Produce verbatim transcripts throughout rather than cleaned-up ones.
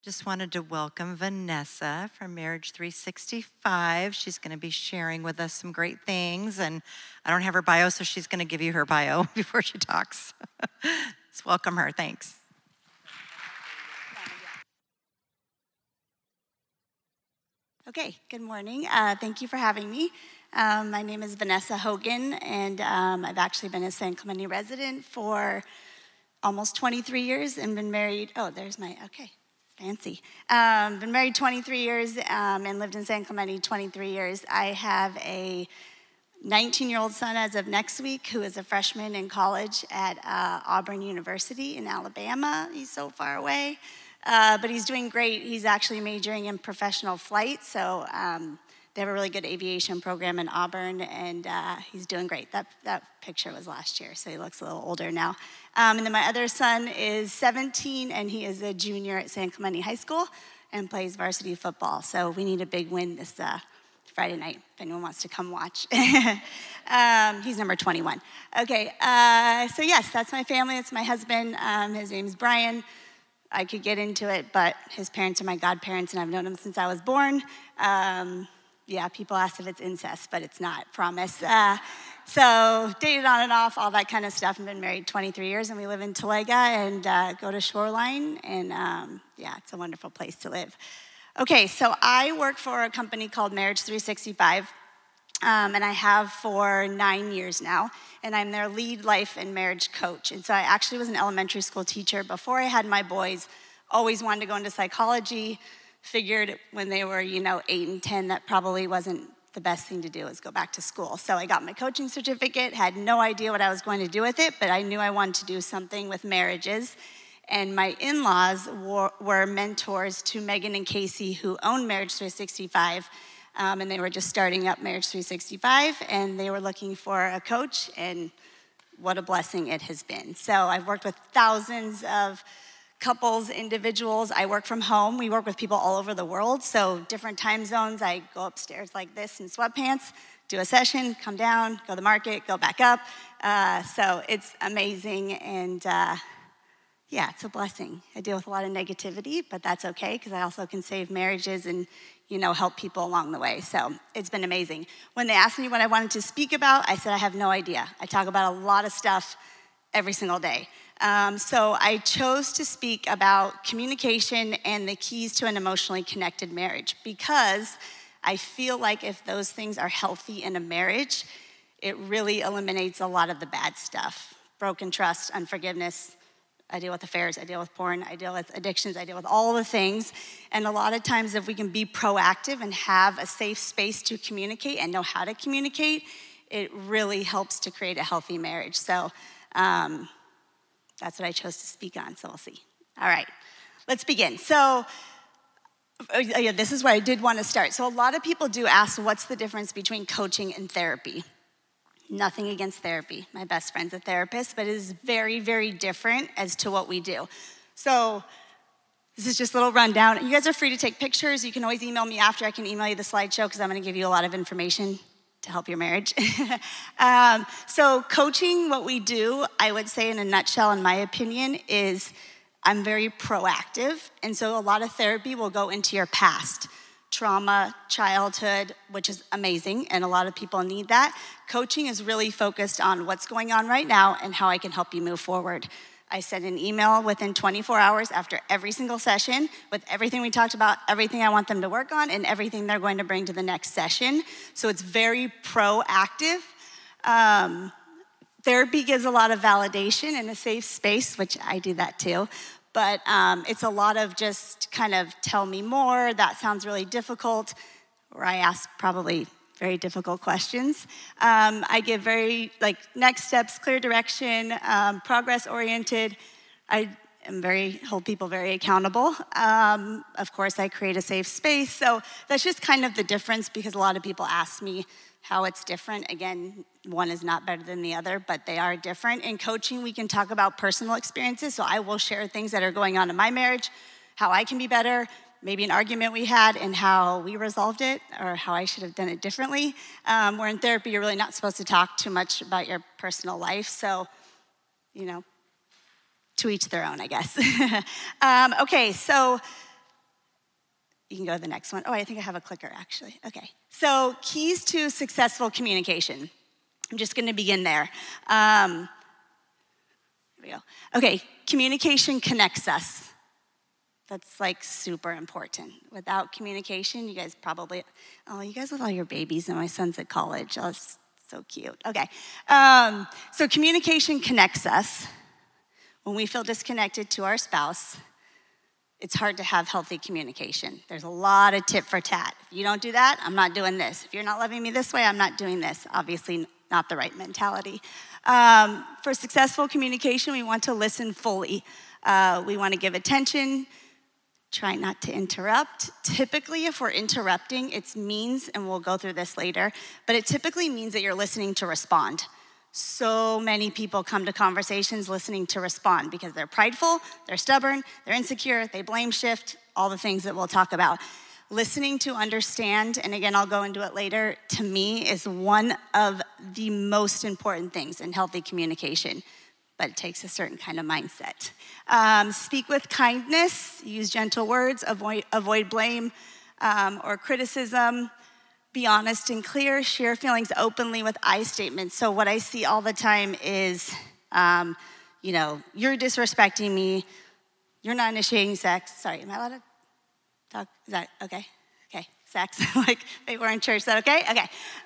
Just wanted to welcome Vanessa from Marriage three sixty-five. She's going to be sharing with us some great things, and I don't have her bio, so she's going to give you her bio before she talks. Let's welcome her. Thanks. Okay, good morning. Uh, thank you for having me. Um, my name is Vanessa Hogan, and um, I've actually been a San Clemente resident for almost twenty-three years and been married. Oh, there's my, okay. Fancy. Um, been married twenty-three years um, and lived in San Clemente twenty-three years. I have a nineteen-year-old son as of next week who is a freshman in college at uh, Auburn University in Alabama. He's so far away, uh, but he's doing great. He's actually majoring in professional flight, so um, they have a really good aviation program in Auburn, and uh, he's doing great. That, that picture was last year, so he looks a little older now. Um, and then my other son is seventeen, and he is a junior at San Clemente High School and plays varsity football. So we need a big win this uh, Friday night, if anyone wants to come watch. um, he's number twenty-one. Okay, uh, so yes, that's my family. That's my husband. Um, his name's Brian. I could get into it, but his parents are my godparents, and I've known him since I was born. Um, yeah, people ask if it's incest, but it's not, promise. Uh, So dated on and off, all that kind of stuff. I've been married twenty-three years, and we live in Talega and uh, go to Shoreline, and um, yeah, it's a wonderful place to live. Okay, so I work for a company called Marriage three sixty-five, um, and I have for nine years now, and I'm their lead life and marriage coach. And so I actually was an elementary school teacher before I had my boys, always wanted to go into psychology, figured when they were, you know, eight and ten, that probably wasn't the best thing to do is go back to school. So I got my coaching certificate, had no idea what I was going to do with it, but I knew I wanted to do something with marriages. And my in-laws were, were mentors to Megan and Casey, who own Marriage three sixty-five, um, and they were just starting up Marriage three sixty-five, and they were looking for a coach, and what a blessing it has been. So I've worked with thousands of couples, individuals. I work from home. We work with people all over the world, so different time zones. I go upstairs like this in sweatpants, do a session, come down, go to the market, go back up. Uh, so it's amazing, and uh, yeah, it's a blessing. I deal with a lot of negativity, but that's okay, because I also can save marriages and, you know, help people along the way. So it's been amazing. When they asked me what I wanted to speak about, I said I have no idea. I talk about a lot of stuff every single day. Um, so I chose to speak about communication and the keys to an emotionally connected marriage, because I feel like if those things are healthy in a marriage, it really eliminates a lot of the bad stuff. Broken trust, unforgiveness. I deal with affairs, I deal with porn, I deal with addictions, I deal with all the things. And a lot of times if we can be proactive and have a safe space to communicate and know how to communicate, it really helps to create a healthy marriage. So um, that's what I chose to speak on, so we'll see. All right, let's begin. So, uh, yeah, this is where I did want to start. So a lot of people do ask, what's the difference between coaching and therapy? Nothing against therapy. My best friend's a therapist, but it is very, very different as to what we do. So this is just a little rundown. You guys are free to take pictures. You can always email me after. I can email you the slideshow, because I'm going to give you a lot of information to help your marriage. um, so coaching, what we do, I would say in a nutshell, in my opinion, is I'm very proactive. And so a lot of therapy will go into your past, trauma, childhood, which is amazing, and a lot of people need that. Coaching is really focused on what's going on right now and how I can help you move forward. I send an email within twenty-four hours after every single session with everything we talked about, everything I want them to work on, and everything they're going to bring to the next session. So it's very proactive. Um, therapy gives a lot of validation in a safe space, which I do that too. But um, it's a lot of just kind of tell me more, that sounds really difficult, or I ask probably very difficult questions. Um, I give very, like, next steps, clear direction, um, progress-oriented. I am very, hold people very accountable. Um, of course, I create a safe space. So that's just kind of the difference, because a lot of people ask me how it's different. Again, one is not better than the other, but they are different. In coaching, we can talk about personal experiences. So I will share things that are going on in my marriage, how I can be better, maybe an argument we had and how we resolved it, or how I should have done it differently. Um, where in therapy, you're really not supposed to talk too much about your personal life. So, you know, to each their own, I guess. um, okay, so You can go to the next one. Oh, I think I have a clicker, actually. Okay. So keys to successful communication. I'm just going to begin there. Um, here we go. Okay, communication connects us. That's like super important. Without communication, you guys probably, oh, you guys with all your babies and my son's at college. Oh, that's so cute. Okay. Um, so communication connects us. When we feel disconnected to our spouse, it's hard to have healthy communication. There's a lot of tit for tat. If you don't do that, I'm not doing this. If you're not loving me this way, I'm not doing this. Obviously, not the right mentality. Um, for successful communication, we want to listen fully. Uh, we want to give attention. Try not to interrupt. Typically, if we're interrupting, it means, and we'll go through this later, but it typically means that you're listening to respond. So many people come to conversations listening to respond because they're prideful, they're stubborn, they're insecure, they blame shift, all the things that we'll talk about. Listening to understand, and again, I'll go into it later, to me is one of the most important things in healthy communication. But it takes a certain kind of mindset. Um, speak with kindness, use gentle words, avoid, avoid blame um, or criticism, be honest and clear, share feelings openly with I statements. So what I see all the time is, um, you know, you're disrespecting me, you're not initiating sex. Sorry, am I allowed to talk? Is that okay? Okay, sex, like, wait, we're in church, is that okay? Okay, uh,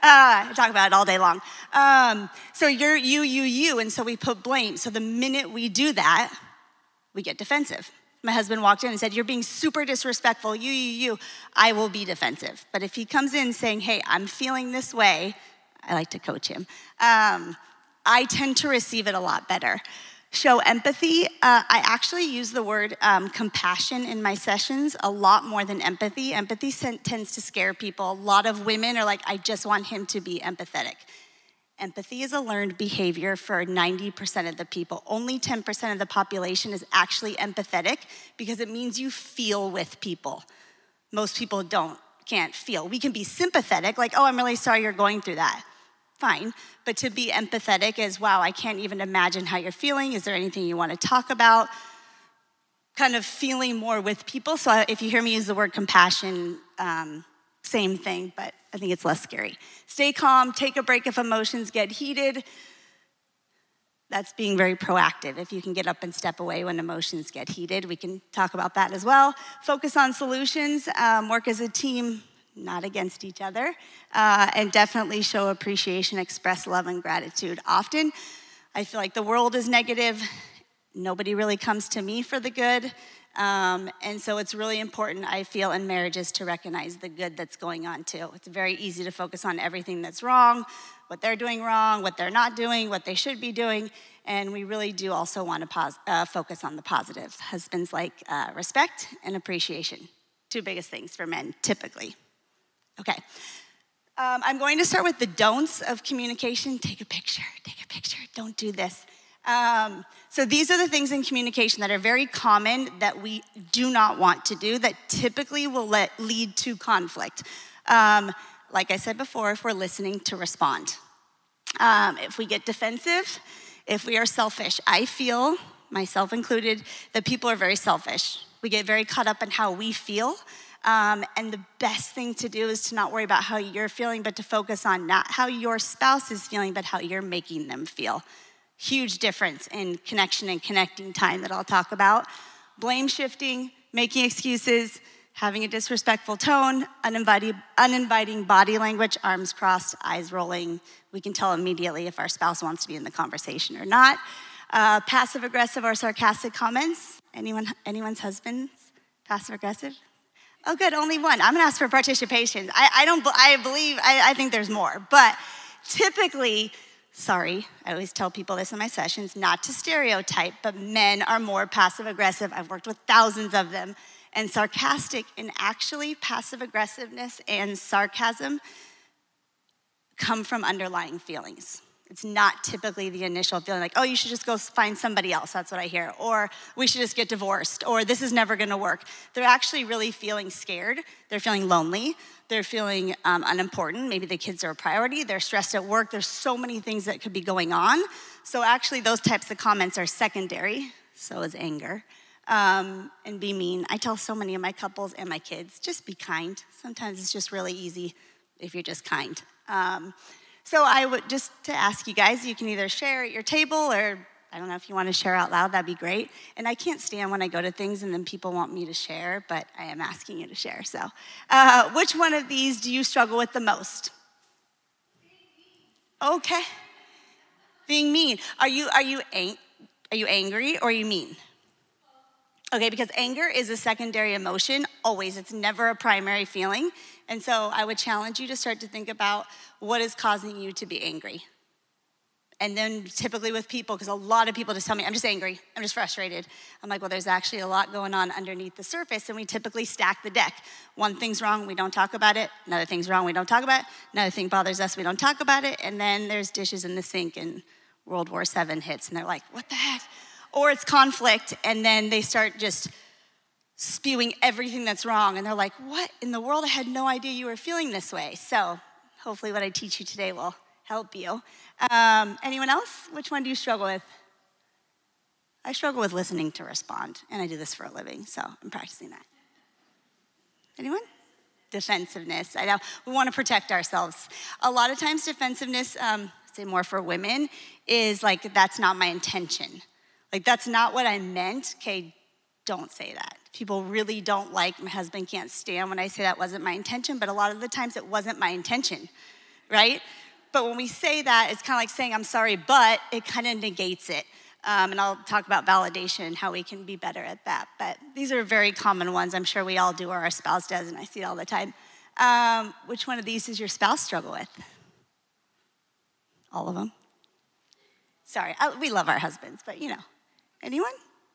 I talk about it all day long. Um, so you're you, you, you, and so we put blame. So the minute we do that, we get defensive. My husband walked in and said, you're being super disrespectful, you, you, you, I will be defensive. But if he comes in saying, hey, I'm feeling this way, I like to coach him, um, I tend to receive it a lot better. Show empathy. Uh, I actually use the word um, compassion in my sessions a lot more than empathy. Empathy tends to scare people. A lot of women are like, I just want him to be empathetic. Empathy is a learned behavior for ninety percent of the people. Only ten percent of the population is actually empathetic because it means you feel with people. Most people don't, can't feel. We can be sympathetic, like, oh, I'm really sorry you're going through that. Fine, but to be empathetic is, wow, I can't even imagine how you're feeling. Is there anything you want to talk about? Kind of feeling more with people. So if you hear me use the word compassion, um, same thing, but I think it's less scary. Stay calm, take a break if emotions get heated. That's being very proactive. If you can get up and step away when emotions get heated, we can talk about that as well. Focus on solutions, um, work as a team, not against each other, uh, and definitely show appreciation, express love and gratitude. Often, I feel like the world is negative. Nobody really comes to me for the good. Um, and so it's really important, I feel, in marriages to recognize the good that's going on too. It's very easy to focus on everything that's wrong, what they're doing wrong, what they're not doing, what they should be doing. And we really do also want to pos- uh, focus on the positive. Husbands like uh, respect and appreciation. Two biggest things for men, typically. Okay, um, I'm going to start with the don'ts of communication. Take a picture, take a picture, don't do this. Um, so these are the things in communication that are very common that we do not want to do that typically will let, lead to conflict. Um, like I said before, if we're listening to respond. Um, if we get defensive, if we are selfish, I feel, myself included, that people are very selfish. We get very caught up in how we feel. Um, and the best thing to do is to not worry about how you're feeling, but to focus on not how your spouse is feeling, but how you're making them feel. Huge difference in connection and connecting time that I'll talk about. Blame shifting, making excuses, having a disrespectful tone, uninviting, uninviting body language, arms crossed, eyes rolling. We can tell immediately if our spouse wants to be in the conversation or not. Uh, passive aggressive or sarcastic comments. Anyone, anyone's husband's passive aggressive? Oh, good, only one. I'm gonna ask for participation. I, I don't, I believe, I, I think there's more. But typically, sorry, I always tell people this in my sessions, not to stereotype, but men are more passive aggressive. I've worked with thousands of them. And sarcastic, and actually passive aggressiveness and sarcasm come from underlying feelings. It's not typically the initial feeling like, oh, you should just go find somebody else. That's what I hear. Or we should just get divorced. Or this is never going to work. They're actually really feeling scared. They're feeling lonely. They're feeling um, unimportant. Maybe the kids are a priority. They're stressed at work. There's so many things that could be going on. So actually those types of comments are secondary. So is anger. um, and be mean. I tell so many of my couples and my kids, just be kind. Sometimes it's just really easy if you're just kind. Um, so I would just to ask you guys, you can either share at your table or I don't know if you want to share out loud, that'd be great. And I can't stand when I go to things and then people want me to share, but I am asking you to share. So uh, which one of these do you struggle with the most? Okay. Being mean. Are you, are you, ang- are you angry or are you mean? Okay, because anger is a secondary emotion, always. It's never a primary feeling. And so I would challenge you to start to think about what is causing you to be angry. And then typically with people, because a lot of people just tell me, I'm just angry, I'm just frustrated. I'm like, well, there's actually a lot going on underneath the surface, and we typically stack the deck. One thing's wrong, we don't talk about it. Another thing's wrong, we don't talk about it. Another thing bothers us, we don't talk about it. And then there's dishes in the sink, and World War Seven hits, and they're like, what the heck? Or it's conflict, and then they start just spewing everything that's wrong, and they're like, what in the world? I had no idea you were feeling this way. So hopefully what I teach you today will help you. Um, anyone else? Which one do you struggle with? I struggle with listening to respond, and I do this for a living, so I'm practicing that. Anyone? Defensiveness. I know we want to protect ourselves. A lot of times defensiveness, um, say more for women, is like, that's not my intention. Like, that's not what I meant. Okay, don't say that. People really don't like, my husband can't stand when I say that wasn't my intention, but a lot of the times it wasn't my intention, right? But when we say that, it's kind of like saying, I'm sorry, but it kind of negates it. Um, and I'll talk about validation and how we can be better at that. But these are very common ones. I'm sure we all do, or our spouse does, and I see it all the time. Um, which one of these does your spouse struggle with? All of them? Sorry, I, we love our husbands, but you know. Anyone?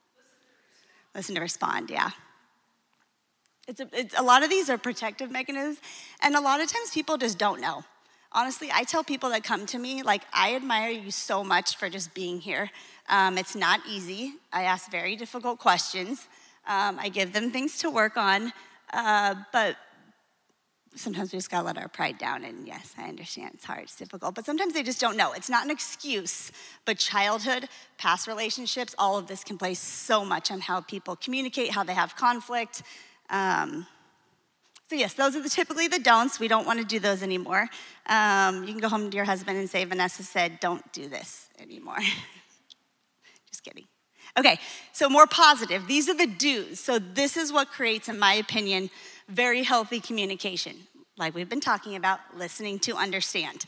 Listen to respond, yeah. It's a, it's, a lot of these are protective mechanisms, and a lot of times people just don't know. Honestly, I tell people that come to me, like, I admire you so much for just being here. Um, it's not easy. I ask very difficult questions. Um, I give them things to work on, uh, but sometimes we just gotta let our pride down, and yes, I understand it's hard, it's difficult, but sometimes they just don't know. It's not an excuse, but childhood, past relationships, all of this can play so much on how people communicate, how they have conflict. Um, so yes, those are the, typically the don'ts. We don't wanna do those anymore. Um, you can go home to your husband and say, Vanessa said, don't do this anymore. Just kidding. Okay, so more positive. These are the do's. So this is what creates, in my opinion, very healthy communication. Like we've been talking about, listening to understand.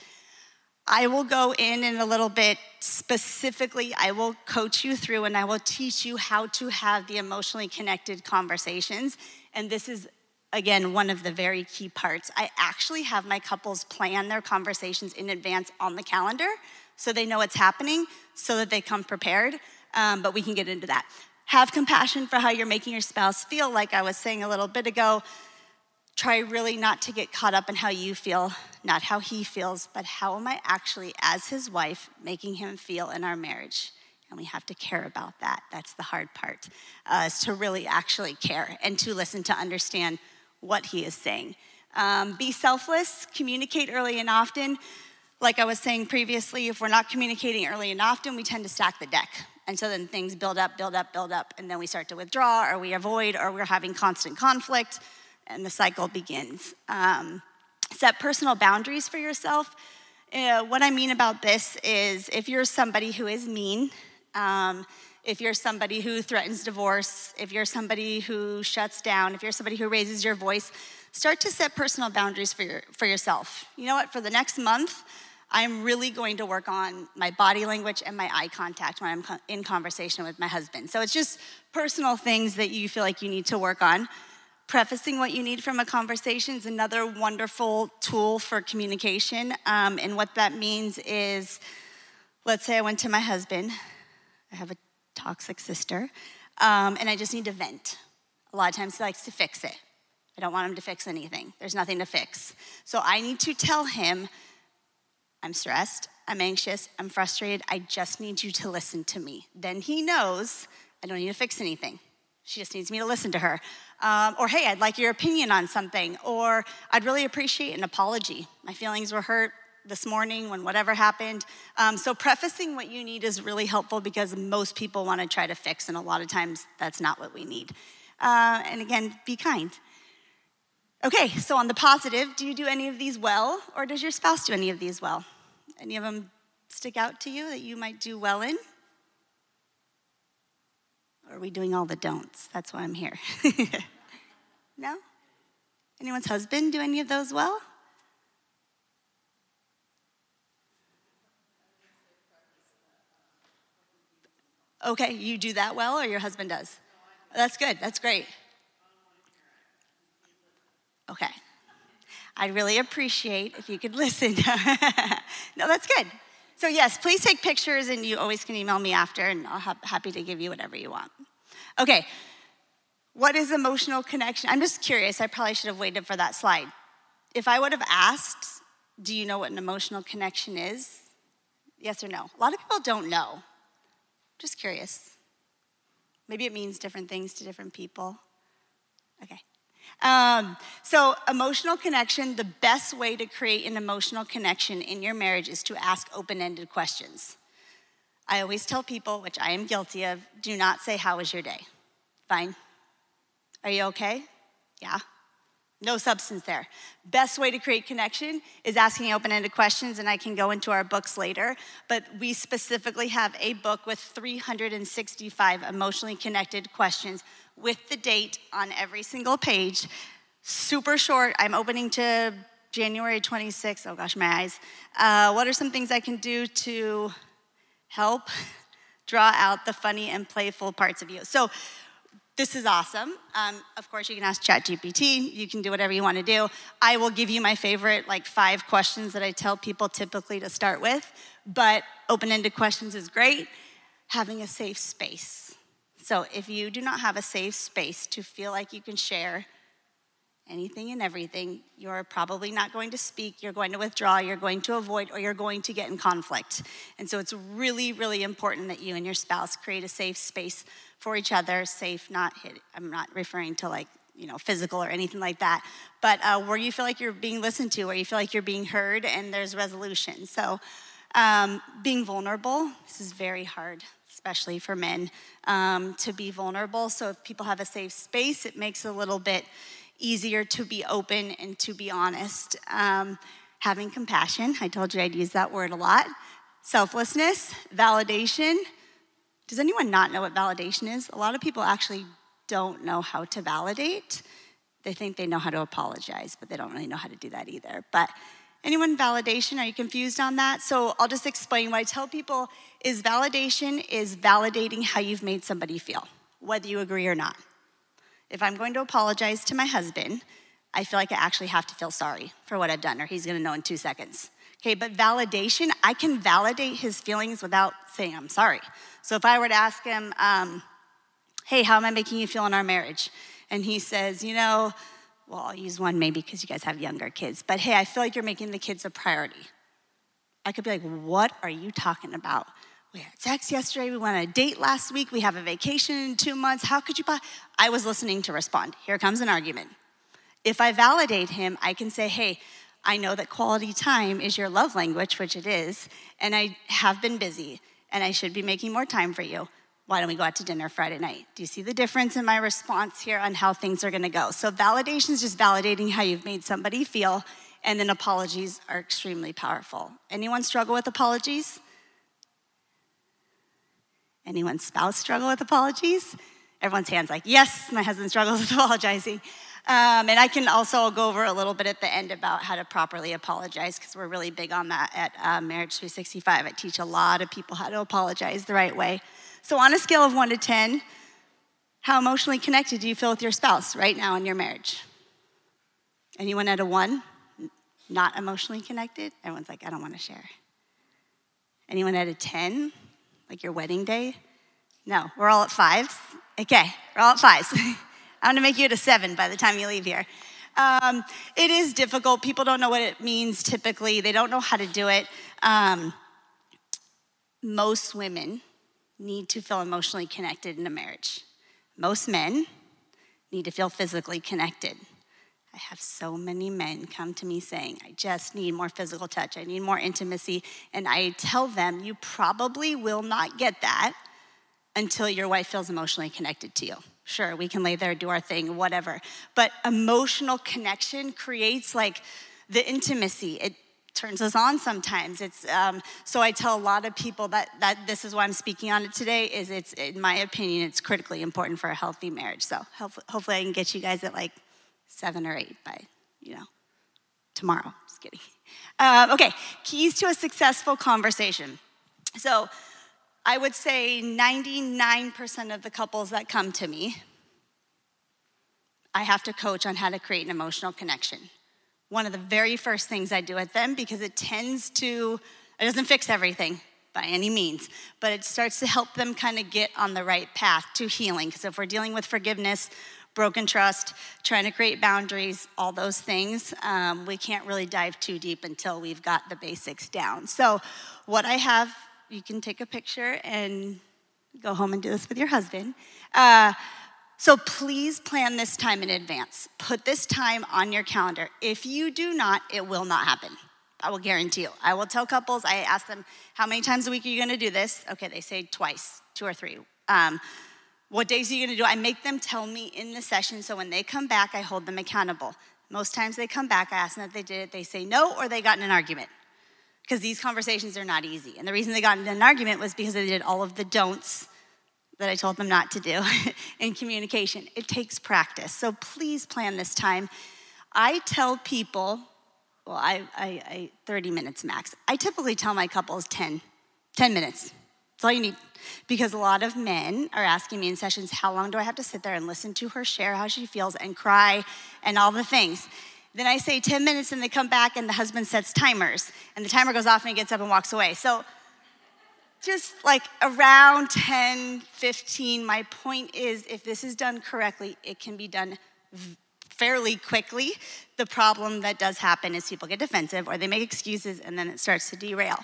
I will go in in a little bit specifically. I will coach you through and I will teach you how to have the emotionally connected conversations. And this is, again, one of the very key parts. I actually have my couples plan their conversations in advance on the calendar so they know what's happening, so that they come prepared. Um, but we can get into that. Have compassion for how you're making your spouse feel. Like I was saying a little bit ago, try really not to get caught up in how you feel, not how he feels, but how am I actually, as his wife, making him feel in our marriage? And we have to care about that. That's the hard part, uh, is to really actually care and to listen to understand what he is saying. Um, be selfless, communicate early and often. Like I was saying previously, if we're not communicating early and often, we tend to stack the deck. And so then things build up, build up, build up, and then we start to withdraw, or we avoid, or we're having constant conflict, and the cycle begins. Um, set personal boundaries for yourself. Uh, what I mean about this is if you're somebody who is mean, um, if you're somebody who threatens divorce, if you're somebody who shuts down, if you're somebody who raises your voice, start to set personal boundaries for your, for yourself. You know what, for the next month, I'm really going to work on my body language and my eye contact when I'm in conversation with my husband. So it's just personal things that you feel like you need to work on. Prefacing what you need from a conversation is another wonderful tool for communication. Um, and what that means is, let's say I went to my husband. I have a toxic sister, um, and I just need to vent. A lot of times he likes to fix it. I don't want him to fix anything. There's nothing to fix. So I need to tell him, I'm stressed, I'm anxious, I'm frustrated, I just need you to listen to me. Then he knows I don't need to fix anything. She just needs me to listen to her. Um, or, hey, I'd like your opinion on something. Or, I'd really appreciate an apology. My feelings were hurt. this morning when whatever happened. Um, so prefacing what you need is really helpful because most people want to try to fix, and a lot of times that's not what we need. Uh, and again, be kind. Okay, so on the positive, do you do any of these well, or does your spouse do any of these well? Any of them stick out to you that you might do well in? Or are we doing all the don'ts? That's why I'm here. No? Anyone's husband do any of those well? Okay, you do that well, or your husband does? That's good, that's great. Okay. I'd really appreciate if you could listen. No, that's good. So yes, please take pictures, and you always can email me after, and I'll be happy to give you whatever you want. Okay, what is emotional connection? I'm just curious, I probably should have waited for that slide. If I would have asked, do you know what an emotional connection is? Yes or no? A lot of people don't know. Just curious. Maybe it means different things to different people. Okay. Um, so emotional connection, the best way to create an emotional connection in your marriage is to ask open-ended questions. I always tell people, which I am guilty of, do not say, how was your day? Fine. Are you okay? Yeah. No substance there. Best way to create connection is asking open-ended questions, and I can go into our books later, but we specifically have a book with three hundred sixty-five emotionally connected questions with the date on every single page. Super short. I'm opening to January twenty-sixth. Oh gosh, my eyes. Uh, what are some things I can do to help draw out the funny and playful parts of you? So this is awesome. Um, of course, you can ask ChatGPT. You can do whatever you want to do. I will give you my favorite, like, five questions that I tell people typically to start with, but open-ended questions is great. Having a safe space. So if you do not have a safe space to feel like you can share anything and everything, you're probably not going to speak, you're going to withdraw, you're going to avoid, or you're going to get in conflict. And so it's really, really important that you and your spouse create a safe space for each other. Safe, not hit, I'm not referring to, like, you know, physical or anything like that, but uh, where you feel like you're being listened to, where you feel like you're being heard and there's resolution. So um, being vulnerable, this is very hard, especially for men, um, to be vulnerable. So if people have a safe space, it makes it a little bit easier to be open and to be honest. Um, having compassion, I told you I'd use that word a lot. Selflessness, validation. Does anyone not know what validation is? A lot of people actually don't know how to validate. They think they know how to apologize, but they don't really know how to do that either. But anyone, validation, are you confused on that? So I'll just explain. What I tell people is validation is validating how you've made somebody feel, whether you agree or not. If I'm going to apologize to my husband, I feel like I actually have to feel sorry for what I've done, or he's gonna know in two seconds. Okay, but validation, I can validate his feelings without saying I'm sorry. So if I were to ask him, um, hey, how am I making you feel in our marriage? And he says, you know, well, I'll use one maybe because you guys have younger kids, but hey, I feel like you're making the kids a priority. I could be like, what are you talking about? We had sex yesterday, we went on a date last week, we have a vacation in two months, how could you buy? I was listening to respond. Here comes an argument. If I validate him, I can say, hey, I know that quality time is your love language, which it is, and I have been busy, and I should be making more time for you. Why don't we go out to dinner Friday night? Do you see the difference in my response here on how things are gonna go? So validation is just validating how you've made somebody feel, and then apologies are extremely powerful. Anyone struggle with apologies? Anyone's spouse struggle with apologies? Everyone's hand's like, yes, my husband struggles with apologizing. Um, and I can also go over a little bit at the end about how to properly apologize, because we're really big on that at uh, Marriage three sixty-five. I teach a lot of people how to apologize the right way. So on a scale of one to ten, how emotionally connected do you feel with your spouse right now in your marriage? Anyone at a one? Not emotionally connected? Everyone's like, I don't want to share. Anyone at a ten? Like your wedding day? No, we're all at fives. Okay, we're all at fives. I'm gonna make you at a seven by the time you leave here. Um, it is difficult. People don't know what it means typically. They don't know how to do it. Um, most women need to feel emotionally connected in a marriage. Most men need to feel physically connected. I have so many men come to me saying, I just need more physical touch, I need more intimacy, and I tell them, you probably will not get that until your wife feels emotionally connected to you. Sure, we can lay there, do our thing, whatever, but emotional connection creates like the intimacy. It turns us on sometimes. It's um, so I tell a lot of people that that this is why I'm speaking on it today. Is it's in my opinion, it's critically important for a healthy marriage. So hopefully, hopefully I can get you guys at like seven or eight by you know tomorrow. Just kidding. Um, okay, keys to a successful conversation. So I would say ninety-nine percent of the couples that come to me, I have to coach on how to create an emotional connection. One of the very first things I do with them, because it tends to, it doesn't fix everything by any means, but it starts to help them kind of get on the right path to healing. Because if we're dealing with forgiveness, broken trust, trying to create boundaries, all those things, um, we can't really dive too deep until we've got the basics down. So what I have, you can take a picture and go home and do this with your husband. Uh, So please plan this time in advance. Put this time on your calendar. If you do not, it will not happen. I will guarantee you. I will tell couples, I ask them, how many times a week are you gonna do this? Okay, they say twice, two or three. Um, what days are you gonna do? I make them tell me in the session, so when they come back, I hold them accountable. Most times they come back, I ask them if they did it, they say no, or they got in an argument. Because these conversations are not easy. And the reason they got in an argument was because they did all of the don'ts that I told them not to do in communication. It takes practice. So please plan this time. I tell people, well, I, I, I thirty minutes max. I typically tell my couples ten, ten minutes. That's all you need. Because a lot of men are asking me in sessions, how long do I have to sit there and listen to her share how she feels and cry and all the things? Then I say ten minutes and they come back and the husband sets timers and the timer goes off and he gets up and walks away. So just like around ten, fifteen, my point is if this is done correctly, it can be done fairly quickly. The problem that does happen is people get defensive or they make excuses and then it starts to derail.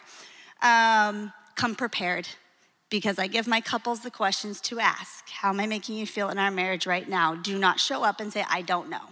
Um, come prepared, because I give my couples the questions to ask. How am I making you feel in our marriage right now? Do not show up and say, I don't know.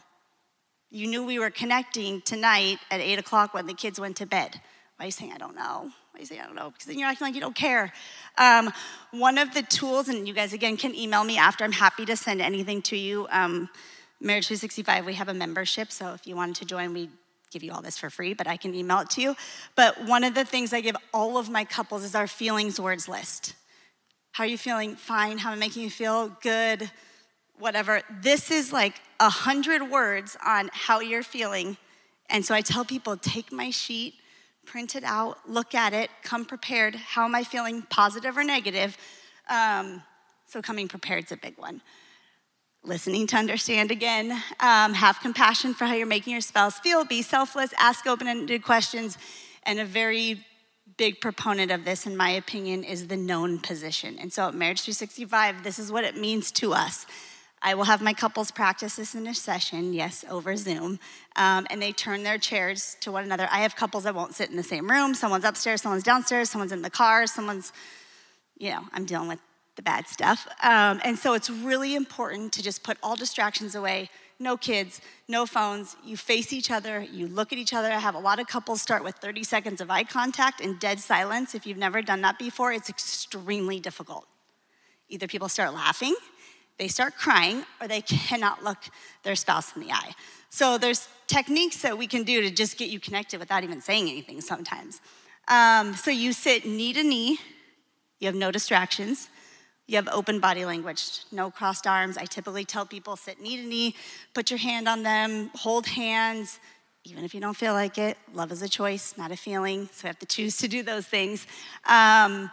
You knew we were connecting tonight at eight o'clock when the kids went to bed. Why are you saying I don't know? Why are you saying I don't know? Because then you're acting like you don't care. Um, one of the tools, and you guys again can email me after, I'm happy to send anything to you. Um, Marriage three sixty-five, we have a membership, so if you wanted to join, we give you all this for free, but I can email it to you. But one of the things I give all of my couples is our feelings words list. How are you feeling? Fine. How am I making you feel? Good. Whatever. This is like a hundred words on how you're feeling. And so I tell people, take my sheet, print it out, look at it, come prepared. How am I feeling, positive or negative? Um, so coming prepared is a big one. Listening to understand again. Um, have compassion for how you're making your spouse feel. Be selfless. Ask open-ended questions. And a very big proponent of this, in my opinion, is the known position. And so at Marriage three sixty-five, this is what it means to us. I will have my couples practice this in a session, yes, over Zoom, um, and they turn their chairs to one another. I have couples that won't sit in the same room. Someone's upstairs, someone's downstairs, someone's in the car, someone's, you know, I'm dealing with the bad stuff. Um, and so it's really important to just put all distractions away. No kids, no phones. You face each other, you look at each other. I have a lot of couples start with thirty seconds of eye contact and dead silence. If you've never done that before, it's extremely difficult. Either people start laughing, they start crying, or they cannot look their spouse in the eye. So there's techniques that we can do to just get you connected without even saying anything sometimes. Um, so you sit knee to knee, you have no distractions. You have open body language, no crossed arms. I typically tell people sit knee to knee, put your hand on them, hold hands, even if you don't feel like it. Love is a choice, not a feeling, so we have to choose to do those things. Um,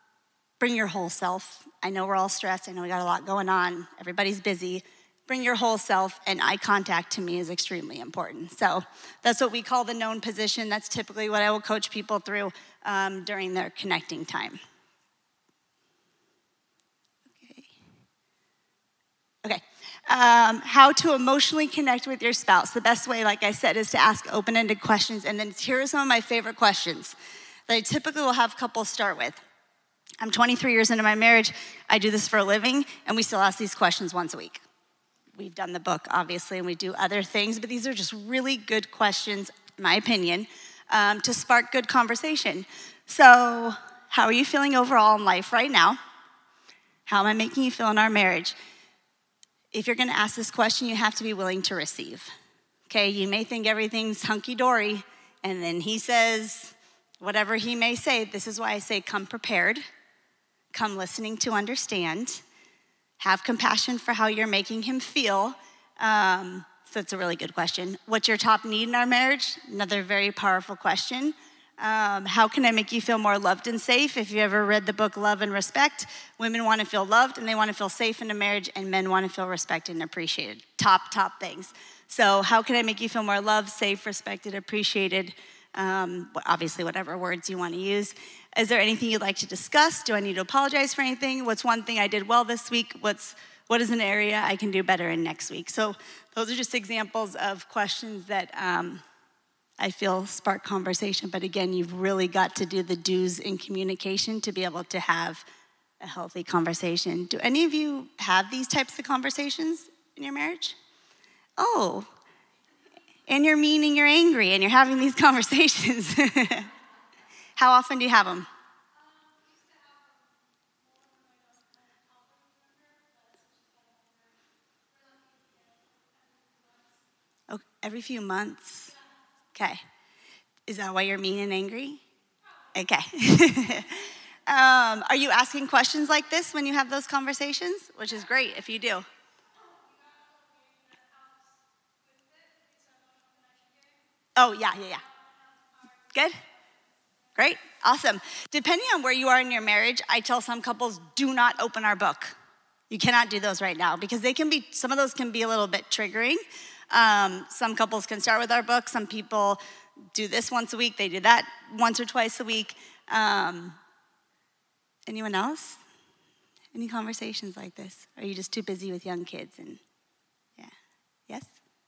bring your whole self. I know we're all stressed. I know we got a lot going on. Everybody's busy. Bring your whole self, and eye contact to me is extremely important. So that's what we call the known position. That's typically what I will coach people through um, during their connecting time. Okay, um, how to emotionally connect with your spouse. The best way, like I said, is to ask open-ended questions. And then here are some of my favorite questions that I typically will have couples start with. I'm twenty-three years into my marriage. I do this for a living, and we still ask these questions once a week. we've done the book, obviously, and we do other things, but these are just really good questions, in my opinion, um, to spark good conversation. So, how are you feeling overall in life right now? How am I making you feel in our marriage? If you're gonna ask this question, you have to be willing to receive. Okay, you may think everything's hunky-dory, and then he says whatever he may say. This is why I say come prepared, come listening to understand, have compassion for how you're making him feel. Um, so it's a really good question. What's your top need in our marriage? Another very powerful question. Um, how can I make you feel more loved and safe? If you ever read the book Love and Respect, women want to feel loved and they want to feel safe in a marriage, and men want to feel respected and appreciated. Top, top things. So how can I make you feel more loved, safe, respected, appreciated? Um, obviously, whatever words you want to use. Is there anything you'd like to discuss? Do I need to apologize for anything? What's one thing I did well this week? What's what is an area I can do better in next week? So those are just examples of questions that um, I feel spark conversation. But again, you've really got to do the do's in communication to be able to have a healthy conversation. Do any of you have these types of conversations in your marriage? Oh, and you're mean and you're angry and you're having these conversations. How often do you have them? Oh, every few months. Okay. Is that why you're mean and angry? Okay. um, are you asking questions like this when you have those conversations? Which is great if you do. Oh, yeah, yeah, yeah. Good? Great, awesome. Depending on where you are in your marriage, I tell some couples, do not open our book. You cannot do those right now because they can be, some of those can be a little bit triggering. Um, some couples can start with our book. Some people do this once a week. They do that once or twice a week. Um, anyone else? Any conversations like this? Or are you just too busy with young kids? And yeah, yes?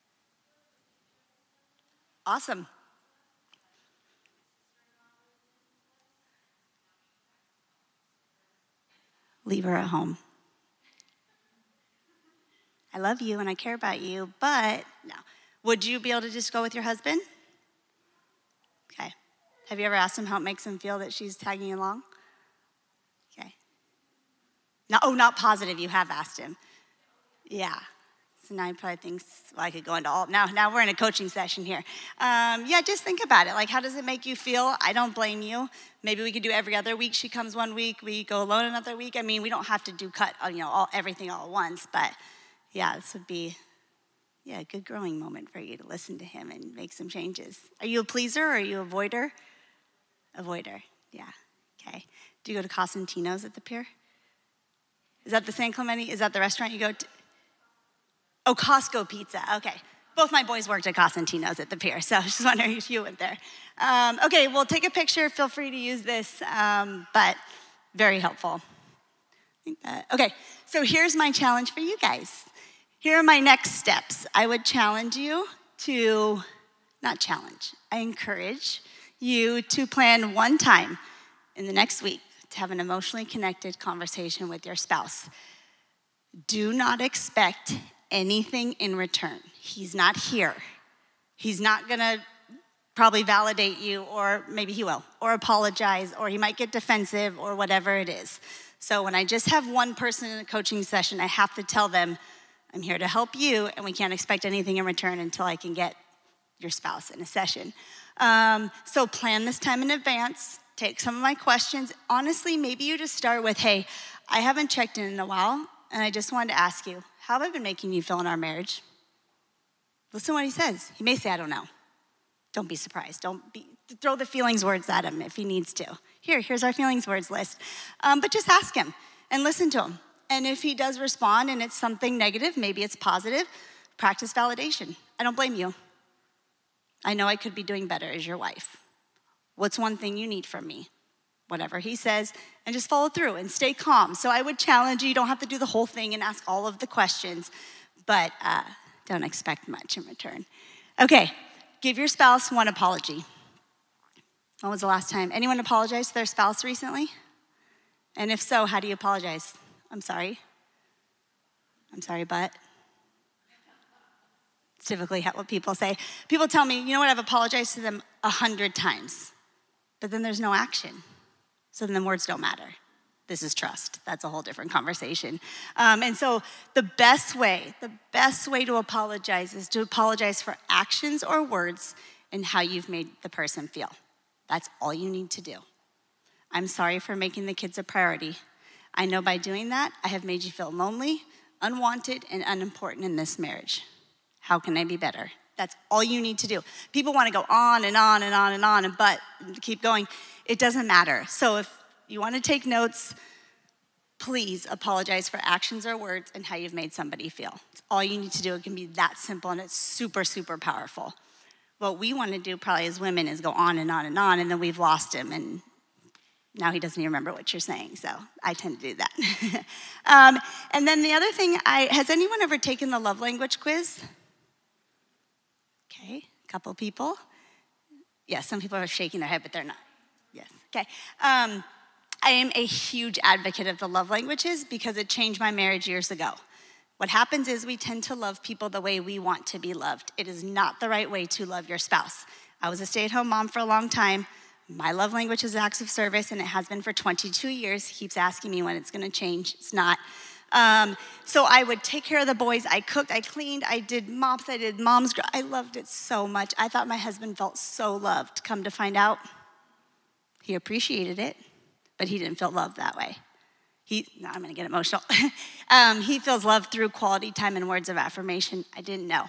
Awesome. Leave her at home. I love you and I care about you, but no. Would you be able to just go with your husband? Okay. Have you ever asked him how it makes him feel that she's tagging along? Okay. No, oh, not positive. You have asked him. Yeah. So now he probably thinks, well, I could go into all, now, now we're in a coaching session here. Um, yeah, just think about it. Like, how does it make you feel? I don't blame you. Maybe we could do every other week. She comes one week, we go alone another week. I mean, we don't have to do cut, you know, all, everything all at once, but yeah, this would be, yeah, a good growing moment for you to listen to him and make some changes. Are you a pleaser or are you a avoider? Avoider, yeah, okay. Do you go to Cosentino's at the pier? Is that the San Clemente? Is that the restaurant you go to? Oh, Costco Pizza, okay. Both my boys worked at Cosentino's at the pier, so I was just wondering if you went there. Um, okay, well, take a picture. Feel free to use this, um, but very helpful. I think that, okay, so here's my challenge for you guys. Here are my next steps. I would challenge you to, not challenge, I encourage you to plan one time in the next week to have an emotionally connected conversation with your spouse. Do not expect anything in return. He's not here. He's not gonna probably validate you, or maybe he will, or apologize, or he might get defensive, or whatever it is. So when I just have one person in a coaching session, I have to tell them, I'm here to help you, and we can't expect anything in return until I can get your spouse in a session. Um, so plan this time in advance. Take some of my questions. Honestly, maybe you just start with, hey, I haven't checked in in a while, and I just wanted to ask you, how have I been making you feel in our marriage? Listen to what he says. He may say, I don't know. Don't be surprised. Don't be, throw the feelings words at him if he needs to. Here, here's our feelings words list. Um, but just ask him and listen to him. And if he does respond and it's something negative, maybe it's positive, practice validation. I don't blame you. I know I could be doing better as your wife. What's one thing you need from me? Whatever he says, and just follow through and stay calm. So I would challenge you, you don't have to do the whole thing and ask all of the questions, but uh, don't expect much in return. Okay, give your spouse one apology. When was the last time? Anyone apologized to their spouse recently? And if so, how do you apologize? I'm sorry. I'm sorry, but. It's typically what people say. People tell me, you know what, I've apologized to them a hundred times, but then there's no action. So then the words don't matter. This is trust. That's a whole different conversation. Um, and so the best way, the best way to apologize is to apologize for actions or words and how you've made the person feel. That's all you need to do. I'm sorry for making the kids a priority. I know by doing that, I have made you feel lonely, unwanted, and unimportant in this marriage. How can I be better? That's all you need to do. People want to go on and on and on and on, and but keep going. It doesn't matter. So if you want to take notes, please apologize for actions or words and how you've made somebody feel. It's all you need to do. It can be that simple, and it's super, super powerful. What we want to do probably as women is go on and on and on, and then we've lost him, and now he doesn't even remember what you're saying, so I tend to do that. um, and then the other thing, I, has anyone ever taken the love language quiz? Okay, a couple people. Yes, some people are shaking their head, but they're not. Yes, okay. Um, I am a huge advocate of the love languages because it changed my marriage years ago. What happens is we tend to love people the way we want to be loved. It is not the right way to love your spouse. I was a stay-at-home mom for a long time. My love language is acts of service, and it has been for twenty-two years. He keeps asking me when it's gonna change. It's not. Um, so I would take care of the boys. I cooked, I cleaned, I did mops, I did mom's. Gr- I loved it so much. I thought my husband felt so loved. Come to find out, he appreciated it, but he didn't feel loved that way. He, now I'm gonna get emotional. um, he feels love through quality time and words of affirmation. I didn't know.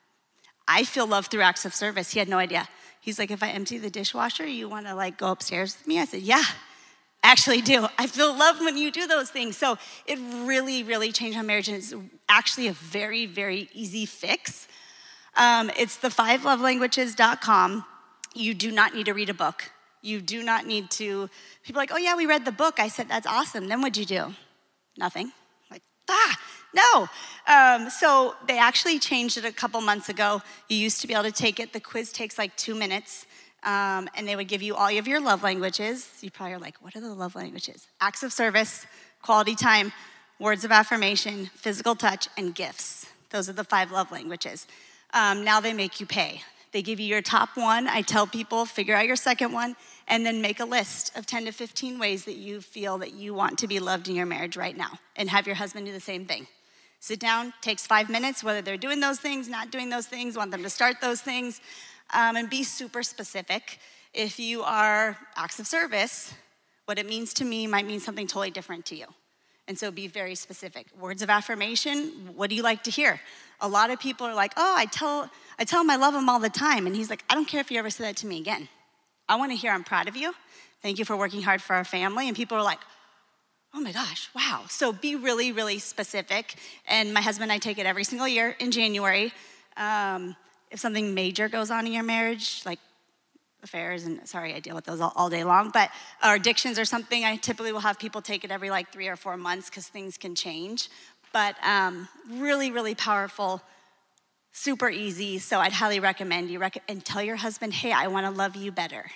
I feel love through acts of service. He had no idea. He's like, if I empty the dishwasher, you wanna like go upstairs with me? I said, yeah, actually do. I feel love when you do those things. So it really, really changed my marriage, and it's actually a very, very easy fix. Um, it's the five love languages dot com. You do not need to read a book. You do not need to, people are like, oh yeah, we read the book. I said, that's awesome. Then what'd you do? Nothing. Like, ah, no. Um, so they actually changed it a couple months ago. You used to be able to take it. The quiz takes like two minutes. Um, and they would give you all of your love languages. You probably are like, what are the love languages? Acts of service, quality time, words of affirmation, physical touch, and gifts. Those are the five love languages. Um, now they make you pay. They give you your top one. I tell people, figure out your second one, and then make a list of ten to fifteen ways that you feel that you want to be loved in your marriage right now, and have your husband do the same thing. Sit down, takes five minutes, whether they're doing those things, not doing those things, want them to start those things. Um, and be super specific. If you are acts of service, what it means to me might mean something totally different to you. And so be very specific. Words of affirmation, what do you like to hear? A lot of people are like, oh, I tell, I tell him I love him all the time. And he's like, I don't care if you ever say that to me again. I wanna hear I'm proud of you. Thank you for working hard for our family. And people are like, oh my gosh, wow. So be really, really specific. And my husband and I take it every single year in January. Um, If something major goes on in your marriage, like affairs, and sorry, I deal with those all, all day long, but or addictions or something, I typically will have people take it every like three or four months because things can change. But um, really, really powerful, super easy. So I'd highly recommend you rec- and tell your husband, hey, I want to love you better.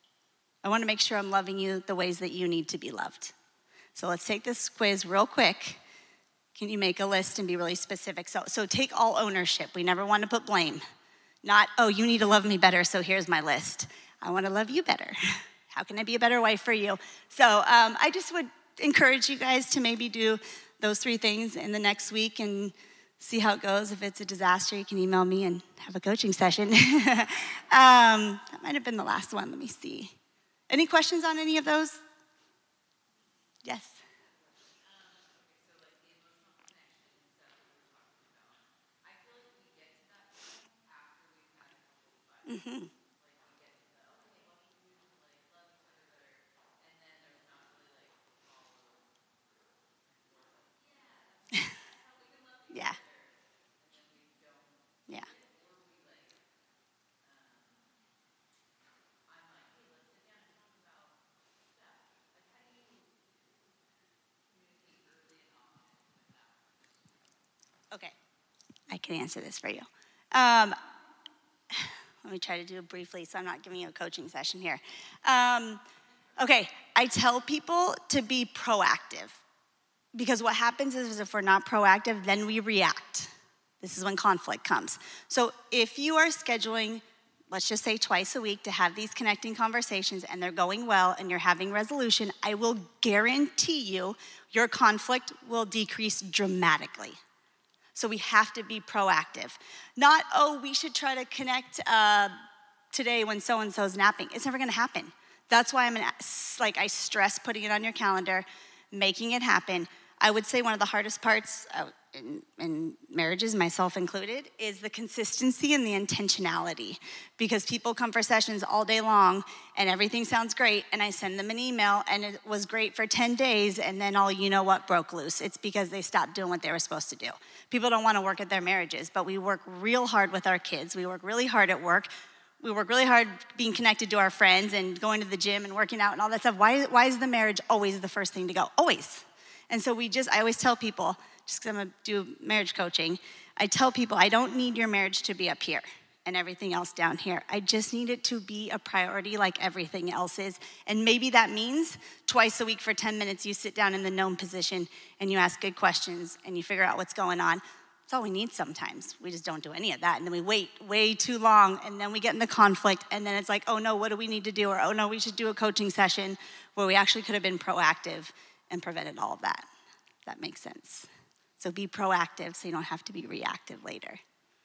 I want to make sure I'm loving you the ways that you need to be loved. So let's take this quiz real quick. Can you make a list and be really specific? So, so take all ownership. We never want to put blame. Not, oh, you need to love me better, so here's my list. I want to love you better. How can I be a better wife for you? So um, I just would encourage you guys to maybe do those three things in the next week and see how it goes. If it's a disaster, you can email me and have a coaching session. um, that might have been the last one. Let me see. Any questions on any of those? Yes. Mm-hmm. Yeah. Yeah. Okay. I can answer this for you. Um, let me try to do it briefly so I'm not giving you a coaching session here. Um, okay, I tell people to be proactive because what happens is if we're not proactive, then we react. This is when conflict comes. So if you are scheduling, let's just say twice a week, to have these connecting conversations and they're going well and you're having resolution, I will guarantee you your conflict will decrease dramatically. So we have to be proactive. Not, oh, we should try to connect uh, today when so-and-so's napping. It's never gonna happen. That's why I'm an, like I stress putting it on your calendar, making it happen. I would say one of the hardest parts uh, in, in marriages, myself included, is the consistency and the intentionality. Because people come for sessions all day long and everything sounds great, and I send them an email and it was great for ten days, and then all you know what broke loose. It's because they stopped doing what they were supposed to do. People don't want to work at their marriages, but we work real hard with our kids. We work really hard at work. We work really hard being connected to our friends and going to the gym and working out and all that stuff. Why, why is the marriage always the first thing to go? Always. And so we just, I always tell people, just because I'm gonna do marriage coaching, I tell people I don't need your marriage to be up here and everything else down here. I just need it to be a priority like everything else is. And maybe that means twice a week for ten minutes you sit down in the gnome position and you ask good questions and you figure out what's going on. That's all we need sometimes. We just don't do any of that. And then we wait way too long, and then we get into conflict, and then it's like, oh no, what do we need to do? Or oh no, we should do a coaching session, where we actually could have been proactive and prevented all of that. That makes sense. So be proactive so you don't have to be reactive later.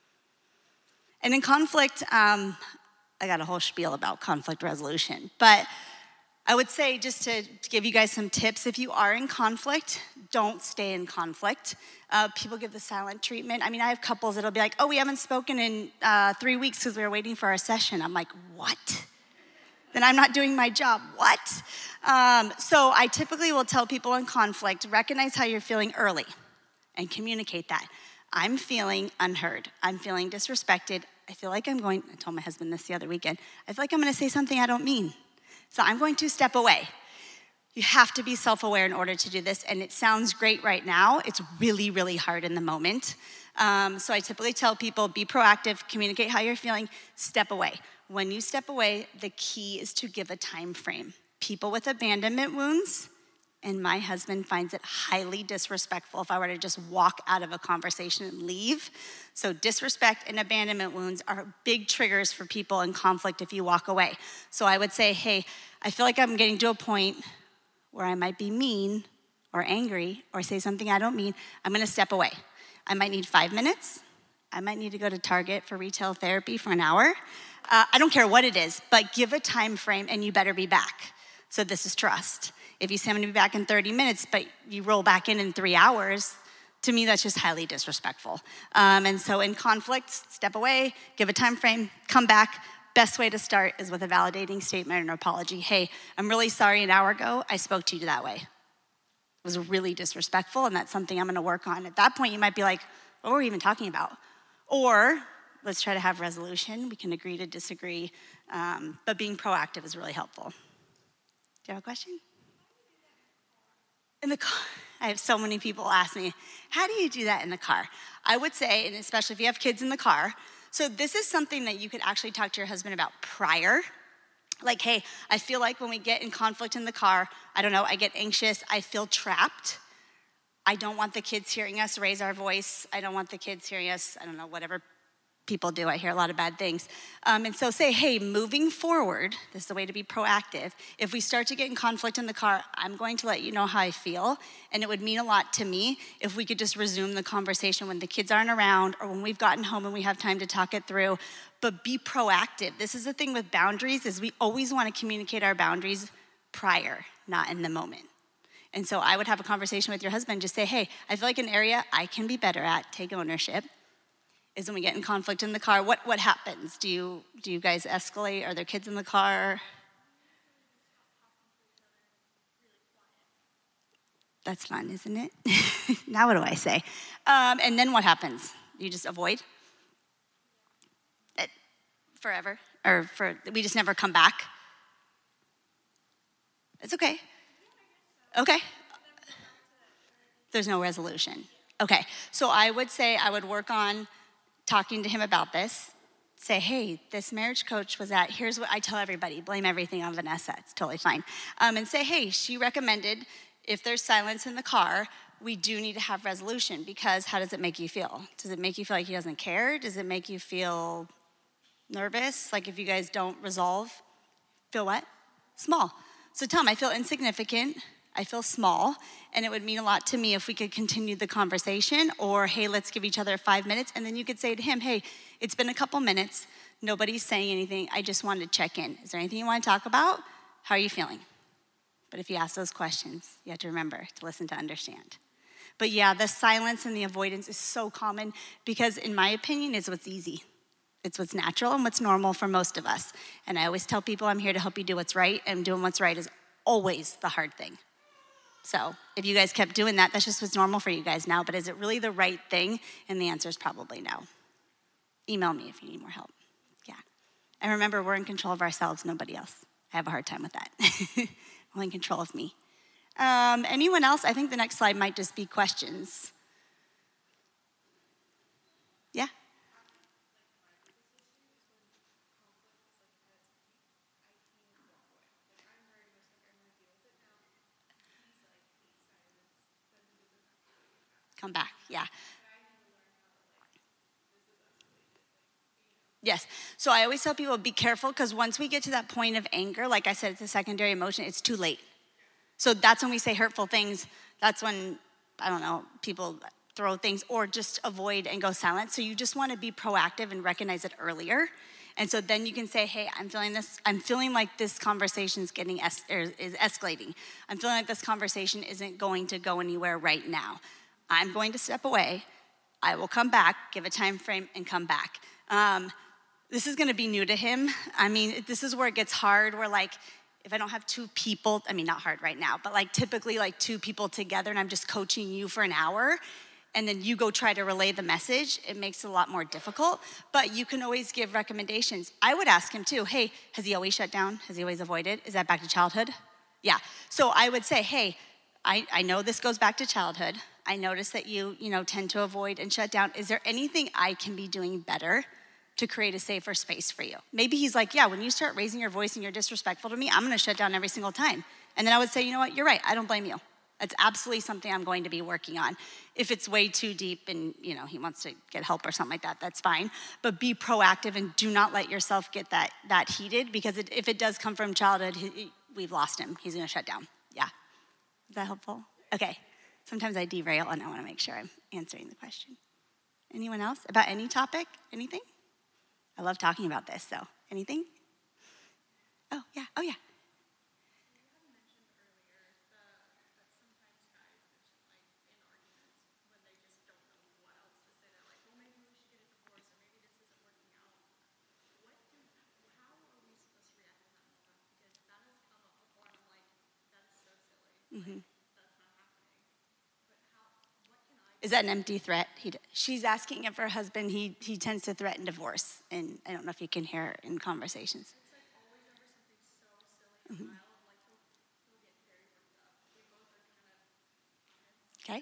And in conflict, um, I got a whole spiel about conflict resolution, but I would say, just to, to give you guys some tips, if you are in conflict, don't stay in conflict. Uh, people give the silent treatment. I mean, I have couples that'll be like, oh, we haven't spoken in uh, three weeks because we were waiting for our session. I'm like, what? Then I'm not doing my job. What? Um, so I typically will tell people in conflict, recognize how you're feeling early and communicate that. I'm feeling unheard. I'm feeling disrespected. I feel like I'm going, I told my husband this the other weekend, I feel like I'm gonna say something I don't mean. So I'm going to step away. You have to be self-aware in order to do this, and it sounds great right now. It's really, really hard in the moment. Um, so I typically tell people, be proactive, communicate how you're feeling, step away. When you step away, the key is to give a time frame. People with abandonment wounds, and my husband finds it highly disrespectful if I were to just walk out of a conversation and leave. So disrespect and abandonment wounds are big triggers for people in conflict if you walk away. So I would say, hey, I feel like I'm getting to a point where I might be mean or angry or say something I don't mean. I'm gonna step away. I might need five minutes. I might need to go to Target for retail therapy for an hour. Uh, I don't care what it is, but give a time frame and you better be back. So this is trust. If you say I'm gonna be back in thirty minutes, but you roll back in in three hours, to me, that's just highly disrespectful. Um, and so in conflict, step away, give a time frame, come back. Best way to start is with a validating statement or an apology. Hey, I'm really sorry, an hour ago, I spoke to you that way. It was really disrespectful, and that's something I'm gonna work on. At that point, you might be like, what were we even talking about? Or let's try to have resolution. We can agree to disagree, um, but being proactive is really helpful. Do you have a question? In the car, I have so many people ask me, how do you do that in the car? I would say, and especially if you have kids in the car, so this is something that you could actually talk to your husband about prior. Like, hey, I feel like when we get in conflict in the car, I don't know, I get anxious, I feel trapped. I don't want the kids hearing us raise our voice. I don't want the kids hearing us, I don't know, whatever people do. I hear a lot of bad things. Um, and so say, hey, moving forward, this is the way to be proactive. If we start to get in conflict in the car, I'm going to let you know how I feel. And it would mean a lot to me if we could just resume the conversation when the kids aren't around or when we've gotten home and we have time to talk it through. But be proactive. This is the thing with boundaries, is we always want to communicate our boundaries prior, not in the moment. And so I would have a conversation with your husband, just say, hey, I feel like an area I can be better at, take ownership, is when we get in conflict in the car. What what happens? Do you do you guys escalate? Are there kids in the car? That's fun, isn't it? Now what do I say? Um, and then what happens? You just avoid it forever, or for we just never come back. It's okay. Okay. There's no resolution. Okay. So I would say I would work on talking to him about this, say, hey, this marriage coach was at, here's what I tell everybody, blame everything on Vanessa, it's totally fine. Um, and say, hey, she recommended if there's silence in the car, we do need to have resolution, because how does it make you feel? Does it make you feel like he doesn't care? Does it make you feel nervous? Like if you guys don't resolve, feel what? Small. So tell him, I feel insignificant, I feel small, and it would mean a lot to me if we could continue the conversation, or hey, let's give each other five minutes. And then you could say to him, hey, it's been a couple minutes, nobody's saying anything, I just wanted to check in. Is there anything you want to talk about? How are you feeling? But if you ask those questions, you have to remember to listen to understand. But yeah, the silence and the avoidance is so common because, in my opinion, it's what's easy. It's what's natural and what's normal for most of us. And I always tell people I'm here to help you do what's right, and doing what's right is always the hard thing. So if you guys kept doing that, that's just what's normal for you guys now. But is it really the right thing? And the answer is probably no. Email me if you need more help. Yeah. And remember, we're in control of ourselves, nobody else. I have a hard time with that. I'm in control of me. Um, anyone else? I think the next slide might just be questions. Yeah? Come back, yeah. Yes, so I always tell people, be careful, because once we get to that point of anger, like I said, it's a secondary emotion, it's too late. So that's when we say hurtful things. That's when, I don't know, people throw things or just avoid and go silent. So you just want to be proactive and recognize it earlier. And so then you can say, hey, I'm feeling this, I'm feeling like this conversation's getting, es- er, is escalating. I'm feeling like this conversation isn't going to go anywhere right now. I'm going to step away. I will come back, give a time frame, and come back. Um, this is going to be new to him. I mean, this is where it gets hard, where like, if I don't have two people, I mean, not hard right now, but like typically like two people together and I'm just coaching you for an hour and then you go try to relay the message, it makes it a lot more difficult, but you can always give recommendations. I would ask him too, hey, has he always shut down? Has he always avoided? Is that back to childhood? Yeah, so I would say, hey, I, I know this goes back to childhood. I notice that you, you know, tend to avoid and shut down. Is there anything I can be doing better to create a safer space for you? Maybe he's like, yeah, when you start raising your voice and you're disrespectful to me, I'm gonna shut down every single time. And then I would say, you know what, you're right, I don't blame you. That's absolutely something I'm going to be working on. If it's way too deep and you know he wants to get help or something like that, that's fine. But be proactive and do not let yourself get that, that heated, because it, if it does come from childhood, he, we've lost him. He's gonna shut down. Yeah, is that helpful? Okay, sometimes I derail and I wanna make sure I'm answering the question. Anyone else about any topic, anything? I love talking about this, so anything? Oh, yeah, oh, yeah. Mm-hmm. Is that an empty threat? He, she's asking if her husband, he, he tends to threaten divorce, and I don't know if you can hear it in conversations. Mm-hmm. Okay.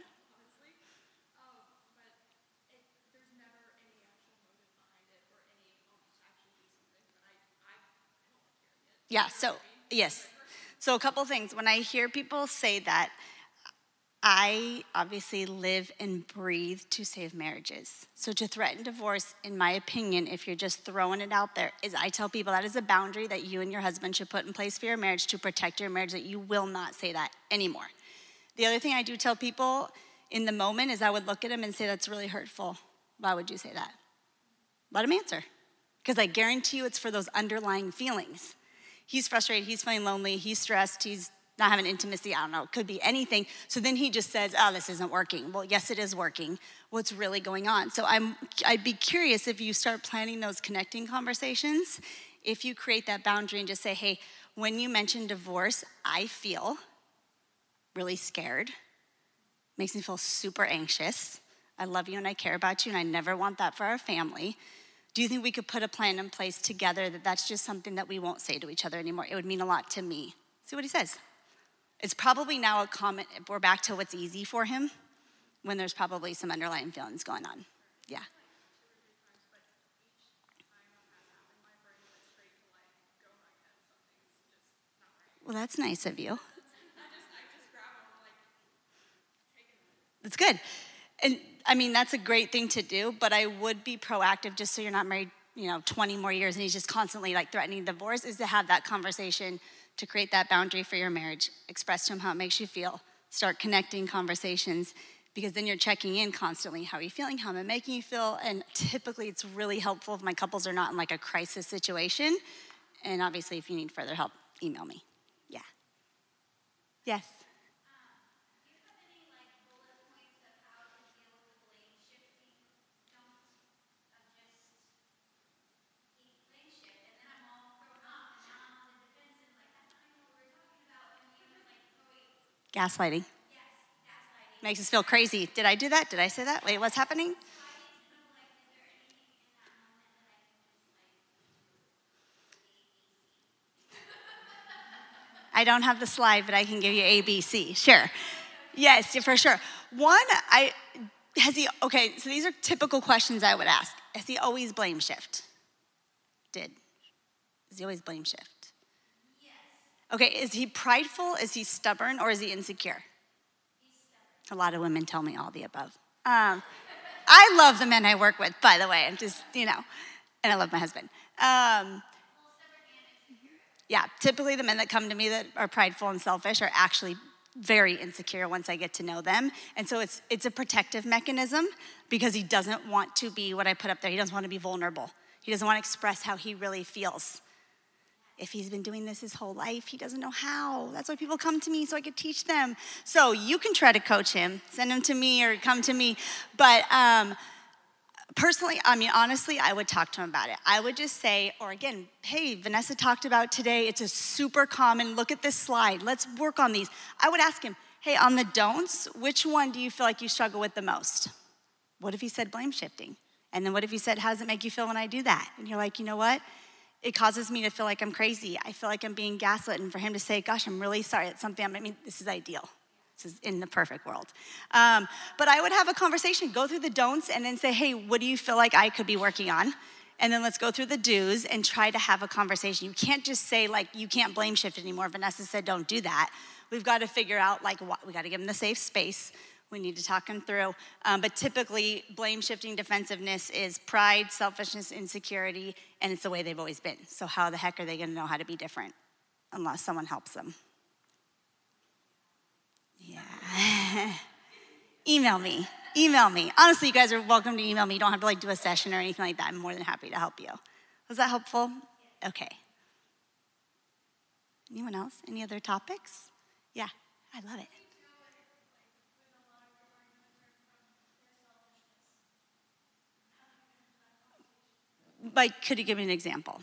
Yeah, so, yes. So a couple things. When I hear people say that, I obviously live and breathe to save marriages. So to threaten divorce, in my opinion, if you're just throwing it out there, is I tell people that is a boundary that you and your husband should put in place for your marriage to protect your marriage, that you will not say that anymore. The other thing I do tell people in the moment is I would look at him and say, that's really hurtful. Why would you say that? Let him answer. Because I guarantee you it's for those underlying feelings. He's frustrated, he's feeling lonely, he's stressed, he's not having intimacy, I don't know, it could be anything. So then he just says, oh, this isn't working. Well, yes, it is working. What's really going on? So I'm, I'd be curious if you start planning those connecting conversations, if you create that boundary and just say, hey, when you mention divorce, I feel really scared, makes me feel super anxious. I love you and I care about you and I never want that for our family. Do you think we could put a plan in place together that that's just something that we won't say to each other anymore? It would mean a lot to me. See what he says. It's probably now a comment, we're back to what's easy for him when there's probably some underlying feelings going on. Yeah. Well, that's nice of you. It's good. And I mean, that's a great thing to do, but I would be proactive just so you're not married, you know, twenty more years and he's just constantly like threatening divorce, is to have that conversation to create that boundary for your marriage. Express to him how it makes you feel. Start connecting conversations, because then you're checking in constantly. How are you feeling? How am I making you feel? And typically it's really helpful if my couples are not in like a crisis situation. And obviously if you need further help, email me. Yeah. Yes. Gaslighting. Makes us feel crazy. Did I do that? Did I say that? Wait, what's happening? I don't have the slide, but I can give you A, B, C. Sure. Yes, for sure. One, I has he, okay, so these are typical questions I would ask. Has he always blame shift? Did. Does he always blame shift? Yes. Okay, is he prideful? Is he stubborn? Or is he insecure? A lot of women tell me all the above. Um, I love the men I work with, by the way. I'm just, you know, and I love my husband. Um, yeah, typically the men that come to me that are prideful and selfish are actually very insecure once I get to know them. And so it's it's a protective mechanism, because he doesn't want to be what I put up there. He doesn't want to be vulnerable. He doesn't want to express how he really feels. If he's been doing this his whole life, he doesn't know how. That's why people come to me, so I could teach them. So you can try to coach him, send him to me or come to me. But um, personally, I mean, honestly, I would talk to him about it. I would just say, or again, hey, Vanessa talked about today, it's a super common, look at this slide, let's work on these. I would ask him, hey, on the don'ts, which one do you feel like you struggle with the most? What if he said blame shifting? And then what if he said, how does it make you feel when I do that? And you're like, you know what? It causes me to feel like I'm crazy. I feel like I'm being gaslit. And for him to say, gosh, I'm really sorry. It's something, I mean, this is ideal. This is in the perfect world. Um, but I would have a conversation, go through the don'ts, and then say, hey, what do you feel like I could be working on? And then let's go through the do's and try to have a conversation. You can't just say, like, you can't blame shift anymore. Vanessa said, don't do that. We've got to figure out, like, what, we got to give him the safe space. We need to talk him through. Um, but typically, blame shifting defensiveness is pride, selfishness, insecurity, and it's the way they've always been. So how the heck are they going to know how to be different unless someone helps them? Yeah. Email me. Email me. Honestly, you guys are welcome to email me. You don't have to like do a session or anything like that. I'm more than happy to help you. Was that helpful? Okay. Anyone else? Any other topics? Yeah, I love it. Like, could you give me an example?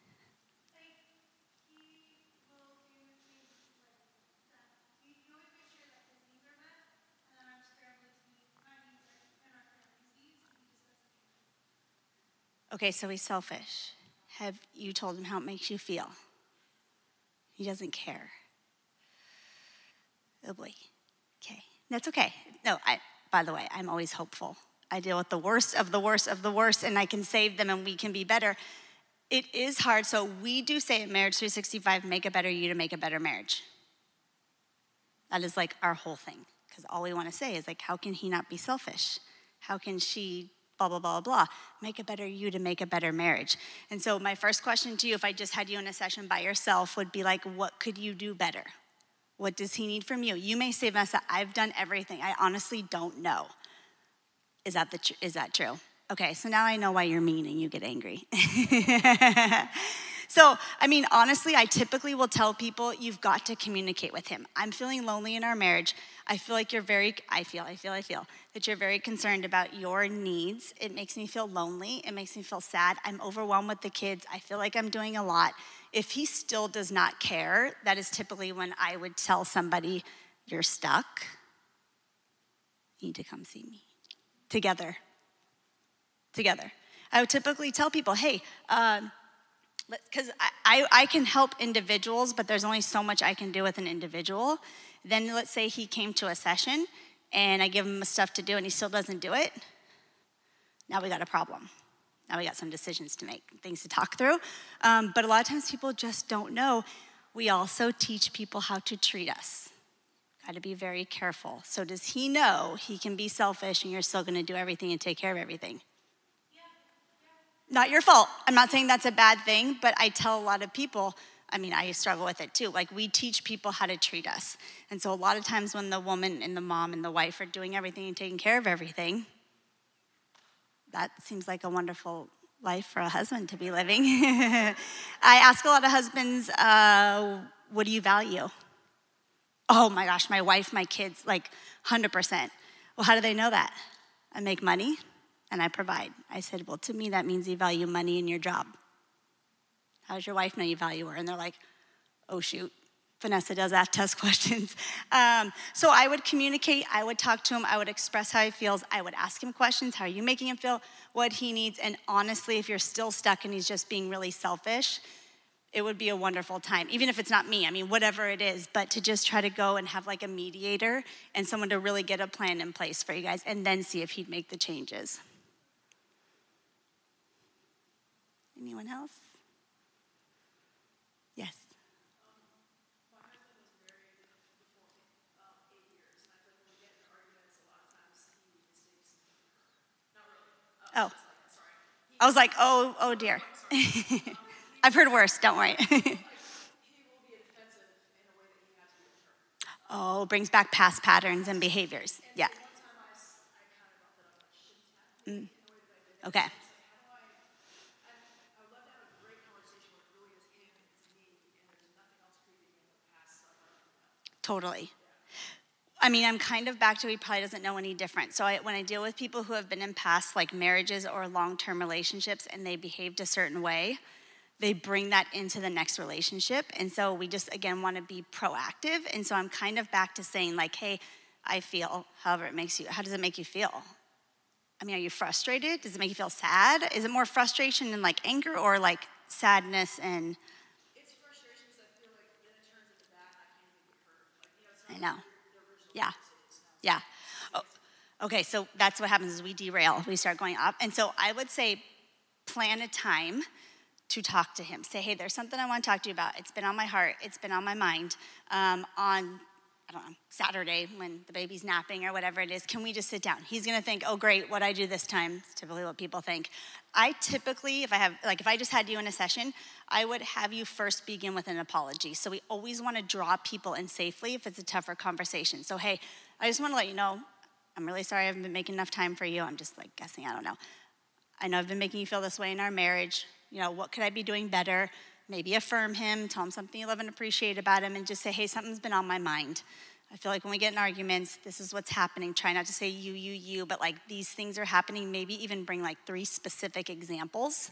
Okay, so he's selfish. Have you told him how it makes you feel? He doesn't care. Oh boy. Okay, that's okay. No, I, by the way, I'm always hopeful. I deal with the worst of the worst of the worst, and I can save them and we can be better. It is hard, so we do say at Marriage three sixty-five, make a better you to make a better marriage. That is like our whole thing, because all we want to say is like, how can he not be selfish? How can she blah, blah, blah, blah. Make a better you to make a better marriage. And so my first question to you, if I just had you in a session by yourself, would be like, what could you do better? What does he need from you? You may say, Vanessa, I've done everything. I honestly don't know. Is that the tr- is that true? Okay, so now I know why you're mean and you get angry. So, I mean, honestly, I typically will tell people, you've got to communicate with him. I'm feeling lonely in our marriage. I feel like you're very, I feel, I feel, I feel, that you're very concerned about your needs. It makes me feel lonely. It makes me feel sad. I'm overwhelmed with the kids. I feel like I'm doing a lot. If he still does not care, that is typically when I would tell somebody, you're stuck. You need to come see me. Together. Together. I would typically tell people, hey, um, because I, I, I can help individuals, but there's only so much I can do with an individual. Then let's say he came to a session and I give him stuff to do and he still doesn't do it. Now we got a problem. Now we got some decisions to make, things to talk through. Um, but a lot of times people just don't know. We also teach people how to treat us. Got to be very careful. So does he know he can be selfish and you're still going to do everything and take care of everything? Yeah. Yeah. Not your fault. I'm not saying that's a bad thing, but I tell a lot of people, I mean, I struggle with it too. Like, we teach people how to treat us. And so a lot of times when the woman and the mom and the wife are doing everything and taking care of everything, that seems like a wonderful life for a husband to be living. I ask a lot of husbands, uh, what do you value? Oh my gosh, my wife, my kids, like one hundred percent. Well, how do they know that? I make money and I provide. I said, well, to me, that means you value money in your job. How does your wife know you value her? And they're like, oh shoot, Vanessa does ask us questions. Um, so I would communicate, I would talk to him, I would express how he feels, I would ask him questions, how are you making him feel, what he needs, and honestly, if you're still stuck and he's just being really selfish, it would be a wonderful time, even if it's not me, I mean, whatever it is, but to just try to go and have like a mediator and someone to really get a plan in place for you guys and then see if he'd make the changes. Anyone else? Yes. Oh. I was like, oh, oh dear. I've heard worse, don't worry. Oh, brings back past patterns and behaviors. Yeah. Mm. Okay. Totally. I mean, I'm kind of back to he probably doesn't know any different. So I, when I deal with people who have been in past like marriages or long-term relationships and they behaved a certain way, they bring that into the next relationship. And so we just, again, want to be proactive. And so I'm kind of back to saying like, hey, I feel however it makes you, how does it make you feel? I mean, are you frustrated? Does it make you feel sad? Is it more frustration and like anger or like sadness and? It's frustration because I feel like then it turns into that and I can't even get hurt. Like, you know, it's not I know. Yeah, yeah. Oh, okay, so that's what happens is we derail. We start going up. And so I would say plan a time to talk to him. Say, hey, there's something I want to talk to you about. It's been on my heart. It's been on my mind. Um, on, I don't know, Saturday when the baby's napping or whatever it is, can we just sit down? He's going to think, oh, great, what'd I do this time? It's typically what people think. I typically, if I have, like if I just had you in a session, I would have you first begin with an apology. So we always want to draw people in safely if it's a tougher conversation. So, hey, I just want to let you know, I'm really sorry I haven't been making enough time for you. I'm just like guessing, I don't know. I know I've been making you feel this way in our marriage. You know, what could I be doing better? Maybe affirm him, tell him something you love and appreciate about him, and just say, hey, something's been on my mind. I feel like when we get in arguments, this is what's happening. Try not to say you, you, you, but like these things are happening. Maybe even bring like three specific examples.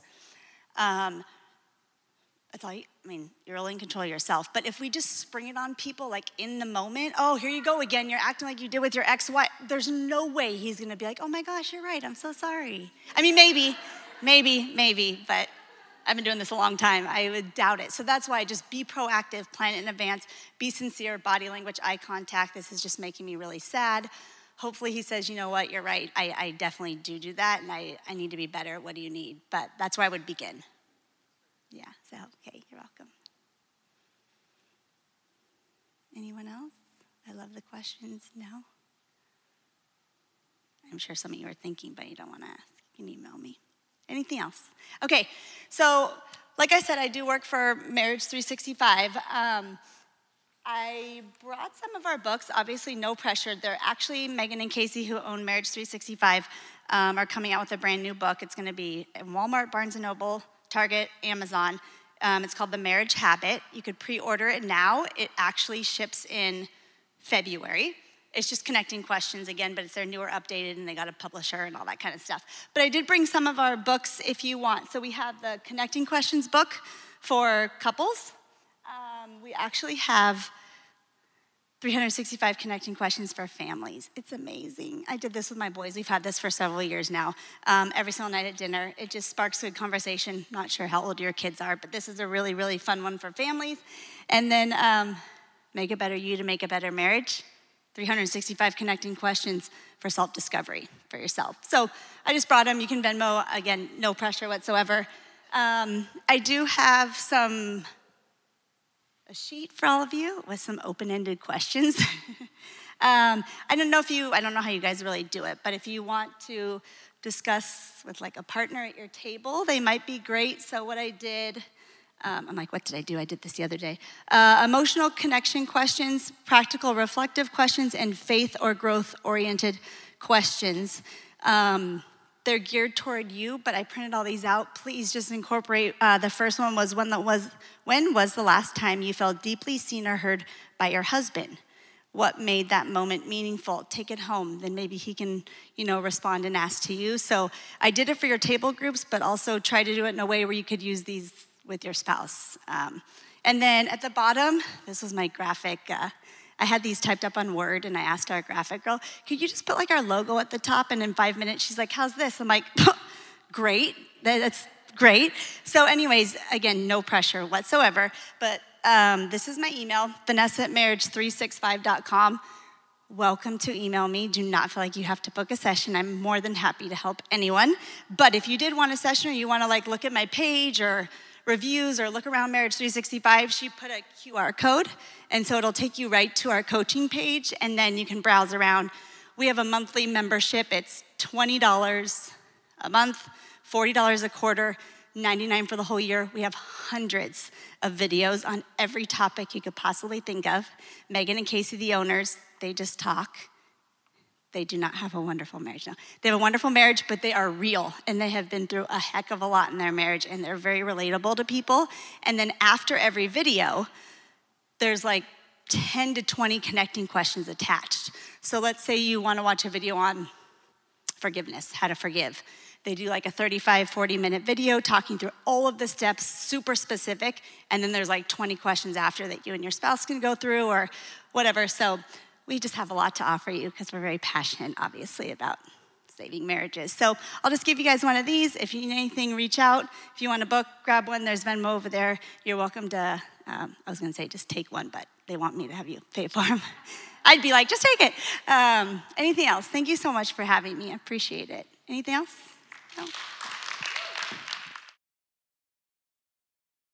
Um, That's all you, I mean, you're really in control of yourself. But if we just spring it on people like in the moment, oh, here you go again. You're acting like you did with your ex-wife. There's no way he's going to be like, oh my gosh, you're right. I'm so sorry. I mean, maybe, maybe, maybe, but I've been doing this a long time. I would doubt it. So that's why just be proactive, plan it in advance, be sincere, body language, eye contact. This is just making me really sad. Hopefully he says, you know what, you're right. I, I definitely do do that, and I, I need to be better. What do you need? But that's where I would begin. Yeah, so, okay, you're welcome. Anyone else? I love the questions. No? I'm sure some of you are thinking, but you don't want to ask. You can email me. Anything else? Okay, so like I said, I do work for Marriage three sixty-five. Um, I brought some of our books, obviously no pressure. They're actually, Megan and Casey, who own Marriage three sixty-five, um, are coming out with a brand new book. It's gonna be in Walmart, Barnes and Noble, Target, Amazon. Um, it's called The Marriage Habit. You could pre-order it now. It actually ships in February. It's just connecting questions again, but it's their newer updated and they got a publisher and all that kind of stuff. But I did bring some of our books if you want. So we have the Connecting Questions book for couples. Um, we actually have three hundred sixty-five Connecting Questions for families. It's amazing. I did this with my boys. We've had this for several years now. Um, every single night at dinner, it just sparks good conversation. Not sure how old your kids are, but this is a really, really fun one for families. And then um, Make a Better You to Make a Better Marriage. three hundred sixty-five Connecting Questions for self-discovery for yourself. So I just brought them. You can Venmo. Again, no pressure whatsoever. Um, I do have some a sheet for all of you with some open-ended questions. um, I don't know if you, I don't know how you guys really do it, but if you want to discuss with like a partner at your table, they might be great. So what I did, um, I'm like, what did I do? I did this the other day. Uh, emotional connection questions, practical reflective questions, and faith or growth-oriented questions. Um, They're geared toward you, but I printed all these out. Please just incorporate. Uh, the first one was when, that was when was the last time you felt deeply seen or heard by your husband? What made that moment meaningful? Take it home. Then maybe he can, you know, respond and ask to you. So I did it for your table groups, but also try to do it in a way where you could use these with your spouse. Um, and then at the bottom, this was my graphic. Uh, I had these typed up on Word, and I asked our graphic girl, could you just put like our logo at the top? And in five minutes, she's like, how's this? I'm like, great, that's great. So anyways, again, no pressure whatsoever, but um, this is my email, Vanessa at marriage three sixty-five dot com. Welcome to email me. Do not feel like you have to book a session. I'm more than happy to help anyone. But if you did want a session or you want to like look at my page or reviews or look around Marriage three sixty-five, she put a Q R code, and so it'll take you right to our coaching page, and then you can browse around. We have a monthly membership. It's twenty dollars a month, forty dollars a quarter, ninety-nine dollars for the whole year. We have hundreds of videos on every topic you could possibly think of. Megan and Casey, the owners, they just talk. They do not have a wonderful marriage now. They have a wonderful marriage, but they are real, and they have been through a heck of a lot in their marriage, and they're very relatable to people. And then after every video, there's like ten to twenty connecting questions attached. So let's say you want to watch a video on forgiveness, how to forgive. They do like a thirty-five, forty minute video talking through all of the steps, super specific, and then there's like twenty questions after that you and your spouse can go through or whatever. So we just have a lot to offer you because we're very passionate, obviously, about saving marriages. So I'll just give you guys one of these. If you need anything, reach out. If you want to book, grab one. There's Venmo over there. You're welcome to, um, I was going to say just take one, but they want me to have you pay for them. I'd be like, just take it. Um, anything else? Thank you so much for having me. I appreciate it. Anything else? No?